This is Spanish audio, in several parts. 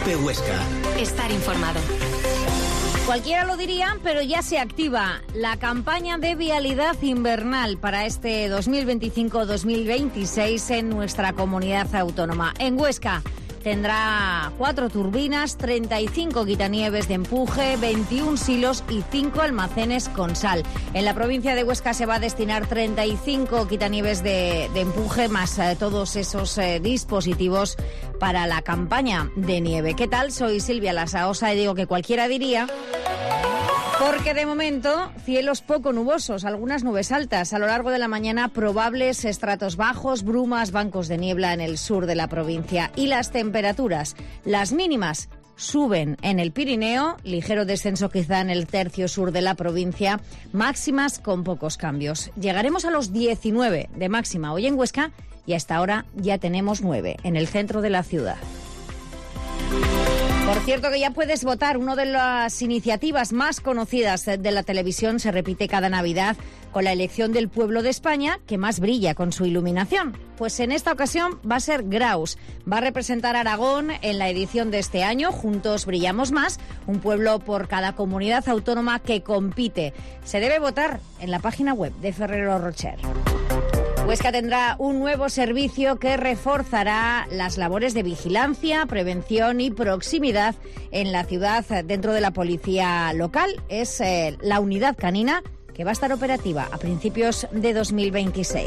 COPE Huesca. Estar informado. Cualquiera lo diría, pero ya se activa la campaña de vialidad invernal para este 2025-2026 en nuestra comunidad autónoma. En Huesca tendrá 4 turbinas, 35 quitanieves de empuje, 21 silos y 5 almacenes con sal. En la provincia de Huesca se va a destinar 35 quitanieves de empuje, más todos esos dispositivos para la campaña de nieve. ¿Qué tal? Soy Silvia Lasaosa y digo que cualquiera diría... Porque de momento, cielos poco nubosos, algunas nubes altas. A lo largo de la mañana, probables estratos bajos, brumas, bancos de niebla en el sur de la provincia. Y las temperaturas, las mínimas, suben en el Pirineo, ligero descenso quizá en el tercio sur de la provincia, máximas con pocos cambios. Llegaremos a los 19 de máxima hoy en Huesca y hasta ahora ya tenemos 9 en el centro de la ciudad. Por cierto que ya puedes votar. Una de las iniciativas más conocidas de la televisión se repite cada Navidad con la elección del pueblo de España que más brilla con su iluminación. Pues en esta ocasión va a ser Graus. Va a representar a Aragón en la edición de este año. Juntos brillamos más. Un pueblo por cada comunidad autónoma que compite. Se debe votar en la página web de Ferrero Rocher. Huesca tendrá un nuevo servicio que reforzará las labores de vigilancia, prevención y proximidad en la ciudad dentro de la policía local. Es la unidad canina que va a estar operativa a principios de 2026.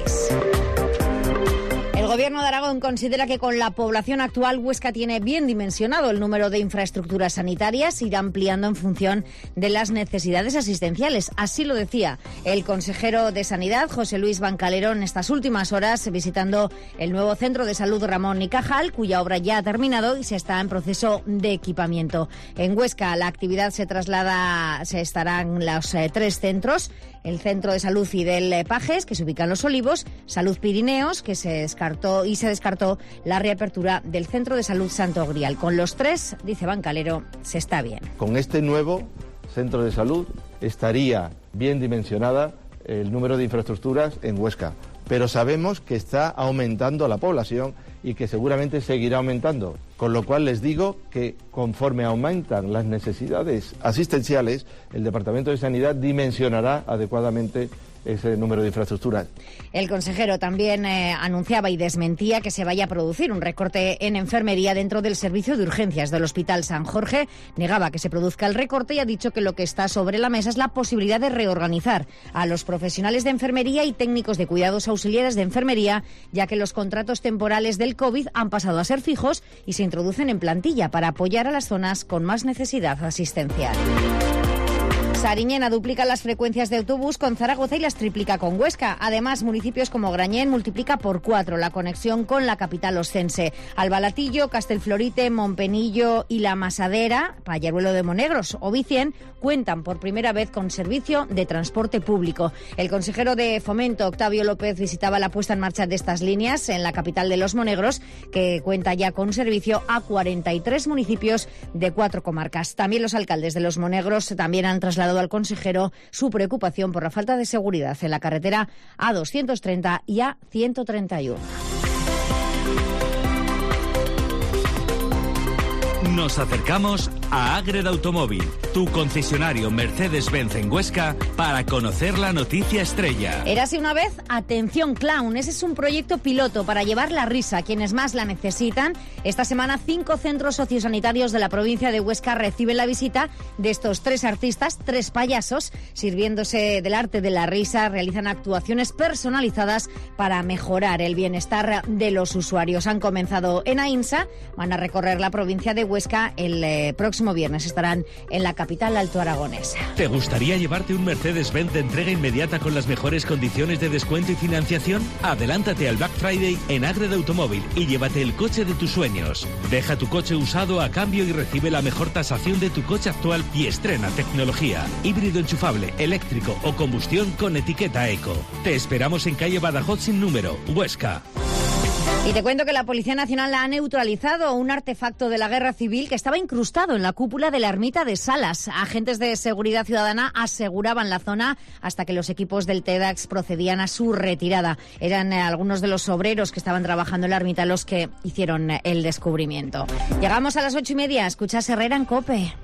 El Gobierno de Aragón considera que con la población actual Huesca tiene bien dimensionado el número de infraestructuras sanitarias, irá ampliando en función de las necesidades asistenciales. Así lo decía el consejero de Sanidad, José Luis Bancalero, en estas últimas horas visitando el nuevo centro de salud Ramón y Cajal, cuya obra ya ha terminado y se está en proceso de equipamiento. En Huesca la actividad se estarán los 3 centros. El Centro de Salud Fidel Pajes, que se ubica en Los Olivos, Salud Pirineos, que se descartó la reapertura del Centro de Salud Santo Grial. Con los 3, dice Bancalero, se está bien. Con este nuevo centro de salud estaría bien dimensionada el número de infraestructuras en Huesca, pero sabemos que está aumentando la población y que seguramente seguirá aumentando, con lo cual les digo que conforme aumentan las necesidades asistenciales, el Departamento de Sanidad dimensionará adecuadamente ese número de infraestructuras. El consejero también anunciaba y desmentía que se vaya a producir un recorte en enfermería dentro del servicio de urgencias del Hospital San Jorge. Negaba que se produzca el recorte y ha dicho que lo que está sobre la mesa es la posibilidad de reorganizar a los profesionales de enfermería y técnicos de cuidados auxiliares de enfermería, ya que los contratos temporales del COVID han pasado a ser fijos y se introducen en plantilla para apoyar a las zonas con más necesidad asistencial. Sariñena duplica las frecuencias de autobús con Zaragoza y las triplica con Huesca. Además, municipios como Grañén multiplica por 4 la conexión con la capital oscense. Albalatillo, Castelflorite, Montpenillo y La Masadera, Palleruelo de Monegros o Vicien cuentan por primera vez con servicio de transporte público. El consejero de Fomento, Octavio López, visitaba la puesta en marcha de estas líneas en la capital de Los Monegros, que cuenta ya con servicio a 43 municipios de 4 comarcas. También los alcaldes de Los Monegros también han trasladado al consejero su preocupación por la falta de seguridad en la carretera A230 y A131. Nos acercamos a Ágreda Automóvil, tu concesionario Mercedes-Benz en Huesca, para conocer la noticia estrella. Érase una vez Atención Clown. Ese es un proyecto piloto para llevar la risa a quienes más la necesitan. Esta semana 5 centros sociosanitarios de la provincia de Huesca reciben la visita de estos 3 artistas, 3 payasos, sirviéndose del arte de la risa, realizan actuaciones personalizadas para mejorar el bienestar de los usuarios. Han comenzado en Aínsa, van a recorrer la provincia de Huesca el próximo viernes. Estarán en la capital altoaragonesa. ¿Te gustaría llevarte un Mercedes-Benz de entrega inmediata con las mejores condiciones de descuento y financiación? Adelántate al Black Friday en Ágreda Automóvil y llévate el coche de tus sueños. Deja tu coche usado a cambio y recibe la mejor tasación de tu coche actual y estrena tecnología. Híbrido enchufable, eléctrico o combustión con etiqueta eco. Te esperamos en calle Badajoz sin número, Huesca. Y te cuento que la Policía Nacional ha neutralizado un artefacto de la Guerra Civil que estaba incrustado en la cúpula de la ermita de Salas. Agentes de seguridad ciudadana aseguraban la zona hasta que los equipos del TEDx procedían a su retirada. Eran algunos de los obreros que estaban trabajando en la ermita los que hicieron el descubrimiento. Llegamos a las 8:30. Escuchas Herrera en COPE.